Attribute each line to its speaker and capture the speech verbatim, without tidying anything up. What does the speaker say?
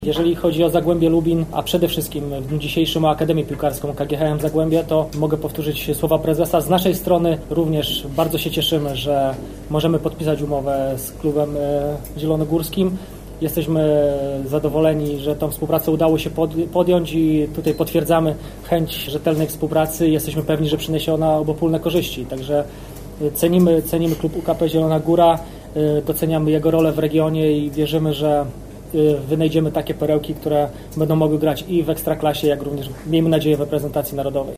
Speaker 1: Jeżeli chodzi o Zagłębie Lubin, a przede wszystkim w dniu dzisiejszym o Akademię Piłkarską K G H M Zagłębie, to mogę powtórzyć słowa prezesa. Z naszej strony również bardzo się cieszymy, że możemy podpisać umowę z klubem zielonogórskim. Jesteśmy zadowoleni, że tą współpracę udało się podjąć i tutaj potwierdzamy chęć rzetelnej współpracy. Jesteśmy pewni, że przyniesie ona obopólne korzyści. Także cenimy, cenimy klub U K P Zielona Góra, doceniamy jego rolę w regionie i wierzymy, że wynajdziemy takie perełki, które będą mogły grać i w Ekstraklasie, jak również, miejmy nadzieję, w reprezentacji narodowej.